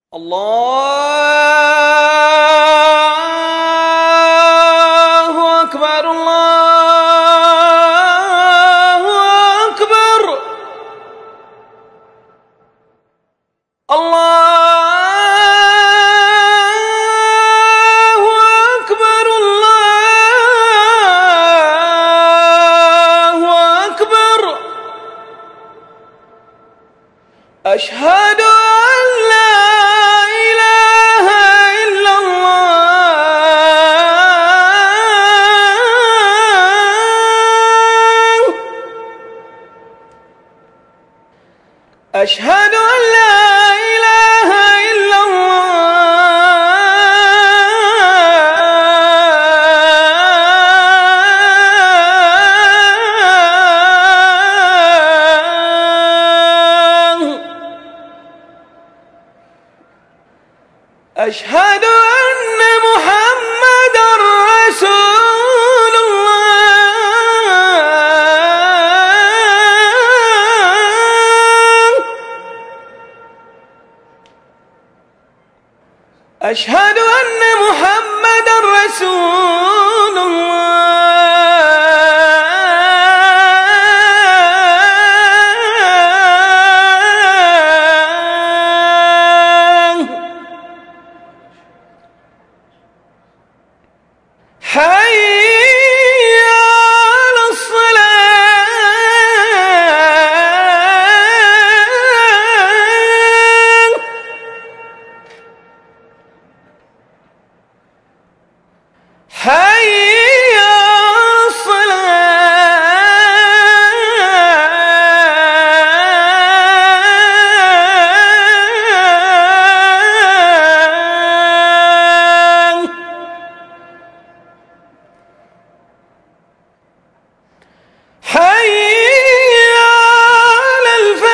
الله أكبر الله أكبر الله أكبر الله أكبر أشهد أن لا إله إلا الله أشهد أن لا إله إلا الله أشهد أن محمدًا رسول الله أشهد أن محمدًا رسول الله حي على الصلاة حي على الصلاة حي على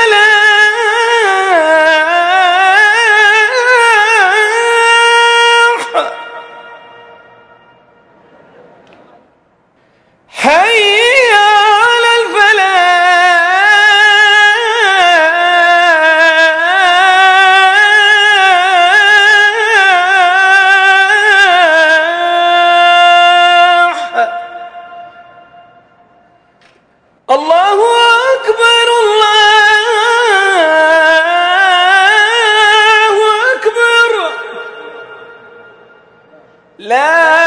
الفلاح حي على الفلاح الله أكبر الله أكبر لا